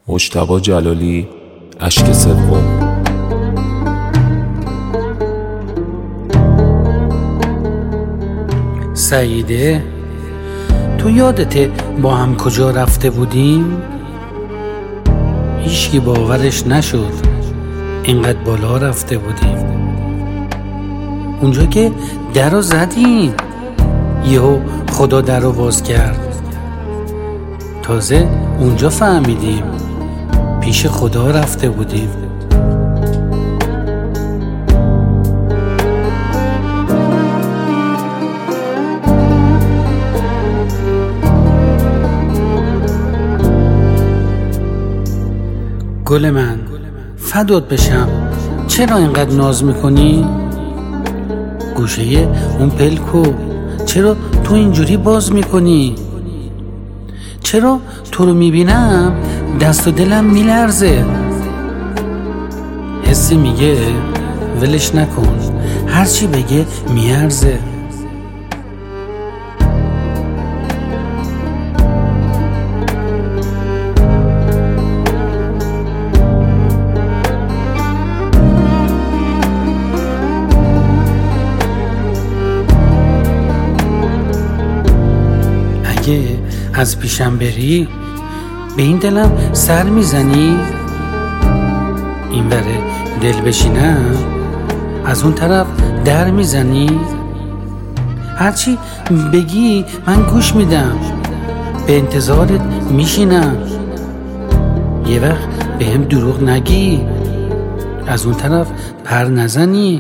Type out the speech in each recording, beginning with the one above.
مجتبی جلالی، اشک سوم. سعیده، تو یادته با هم کجا رفته بودیم؟ هیچکی باورش نشد اینقدر بالا رفته بودیم. اونجا که در رو زدیم یهو خدا در رو باز کرد. تازه اونجا فهمیدیم پیش خدا رفته بودیم. گل من، فدات بشم، چرا اینقدر ناز میکنی؟ گوشه اون پلکو چرا تو اینجوری باز میکنی؟ چرا تو رو میبینم دست و دلم میلرزه؟ حسی میگه ولش نکن، هرچی بگه میارزه. اگه از پیشم بری به این دلم سر میزنی، این وره دل بشینم از اون طرف در میزنی. هرچی بگی من گوش میدم، به انتظارت میشینم. یه وقت به هم دروغ نگی، از اون طرف پر نزنی.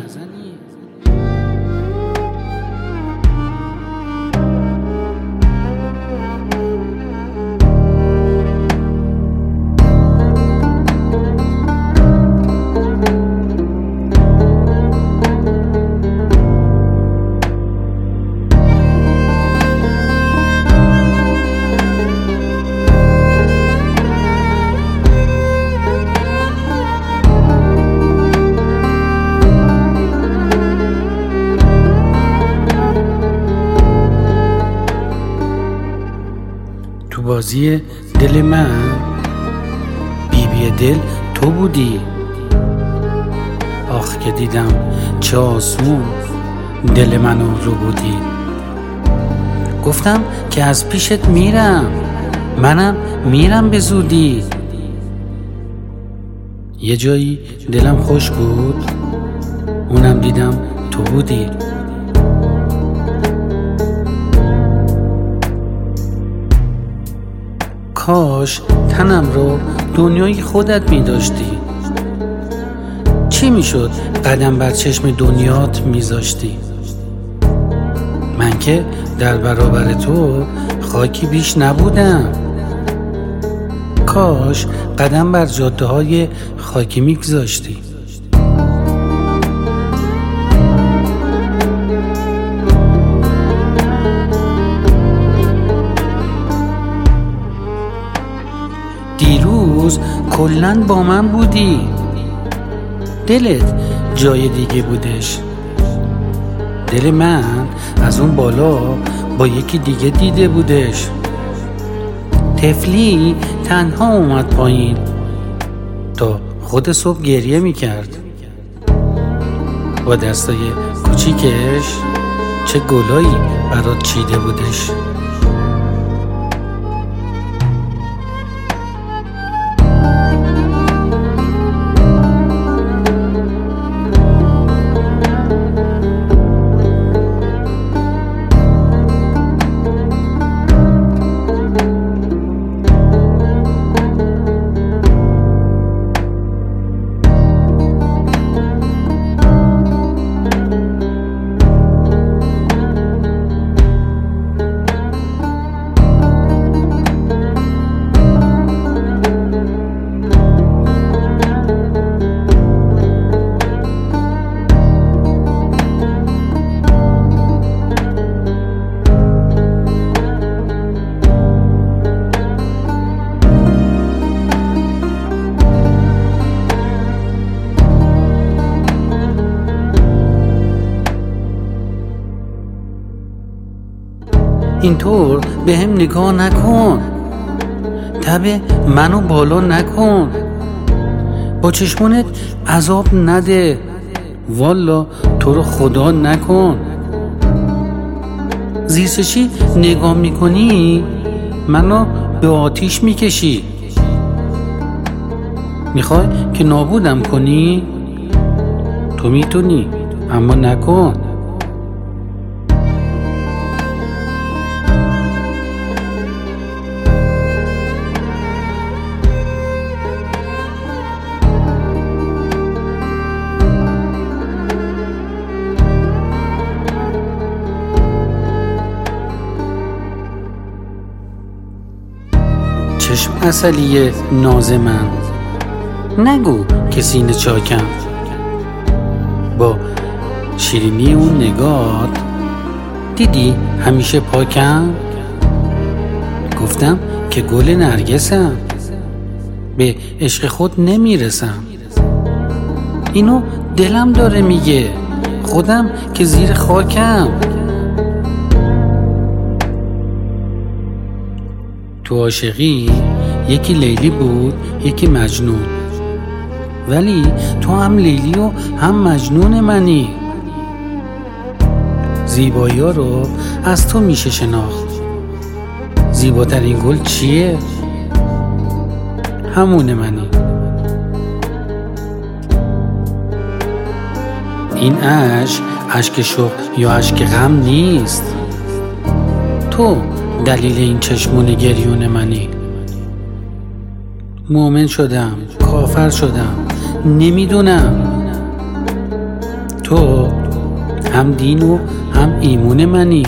تو بازی دل من بیبی دل تو بودی. آخ که دیدم چه آسون دل منو رو بودی. گفتم که از پیشت میرم، منم میرم به زودی. یه جایی دلم خوش بود، اونم دیدم تو بودی. کاش تنم رو دنیای خودت می داشتی. چی می شد قدم بر چشم دنیات می زاشتی؟ من که در برابر تو خاکی بیش نبودم. کاش قدم بر جاده های خاکی می گذاشتی. دیروز کلن با من بودی، دلت جای دیگه بودش. دل من از اون بالا با یکی دیگه دیده بودش. طفلی تنها اومد پایین تا خود صبح گریه میکرد. با دستای کوچیکش چه گلایی برات چیده بودش. اینطور به هم نگاه نکن. تب منو بالا نکن، با چشمونت عذاب نده، والا تو رو خدا نکن. زیرسشی نگاه میکنی منو به آتیش میکشی، میخوای که نابودم کنی؟ تو میتونی اما نکن. چشم عسلی ناز من، نگو که سینه چاکم، با شیرینی اون نگات دیدی همیشه پاکم. گفتم که گل نرگسم، به عشق خود نمیرسم. اینو دلم داره میگه، خودم که زیر خاکم. تو عاشقی یکی لیلی بود یکی مجنون، ولی تو هم لیلی و هم مجنون منی. زیبایی ها رو از تو میشه شناخت. زیباترین گل چیه؟ همون منی. این اشک شوق یا اشک غم نیست، تو دلیل این چشمون گریون منی. مؤمن شدم، کافر شدم، نمیدونم. تو هم دین و هم ایمون منی.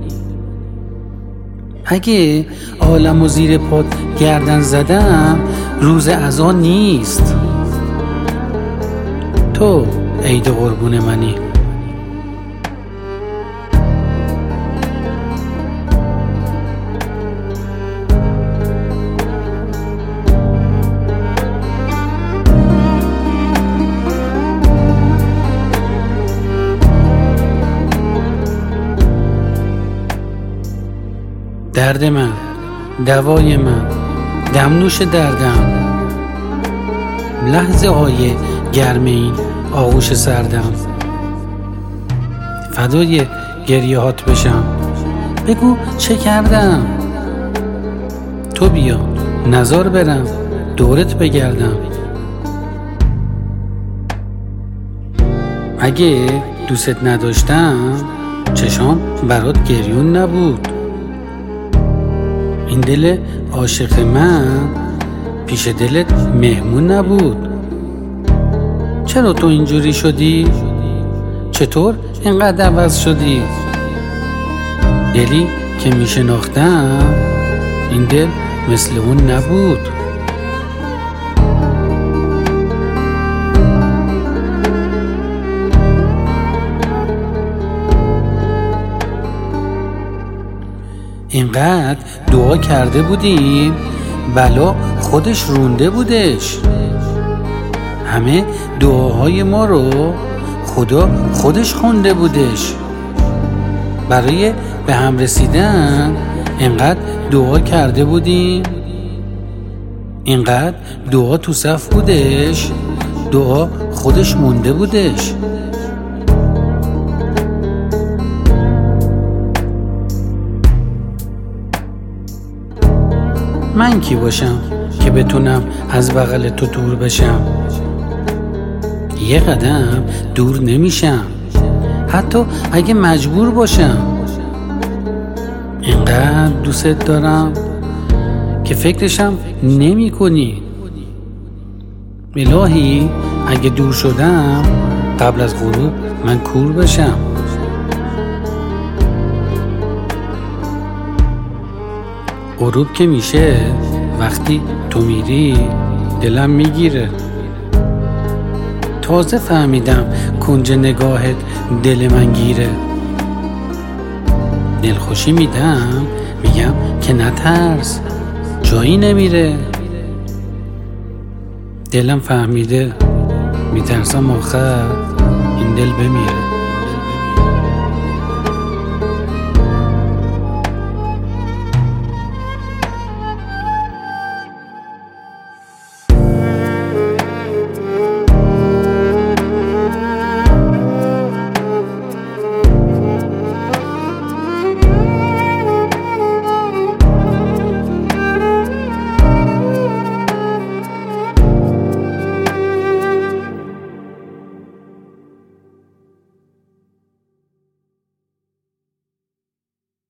اگه عالم و زیر پات گردن زدم روز عزا نیست. تو عید قربون منی. درد من، دوای من، دمنوش دردم، لحظه های گرم این آغوش سردم. فدای گریه هات بشم، بگو چه کردم. تو بیا نزار برم دورت بگردم. اگه دوست نداشتم چشام برات گریون نبود. این دل عاشق من پیش دلت مهمون نبود. چرا تو اینجوری شدی؟ چطور اینقدر عوض شدی؟ دلی که میشناختم این دل مثل اون نبود. اینقدر دعا کرده بودیم بلا خودش رونده بودش. همه دعاهای ما رو خدا خودش خونده بودش. برای به هم رسیدن اینقدر دعا کرده بودیم، اینقدر دعا تو صف بودش، دعا خودش مونده بودش. من کی باشم که بتونم از بغل تو دور بشم؟ یه قدم دور نمیشم حتی اگه مجبور باشم. اینقدر دوست دارم که فکرشم نمی کنی. الهی اگه دور شدم قبل از غروب من کور بشم. غروب که میشه وقتی تو میری دلم میگیره. تازه فهمیدم کنج نگاهت دل من گیره. دلخوشی میدم میگم که نترس جایی نمیره. دلم فهمیده میترسم آخر این دل بمیره.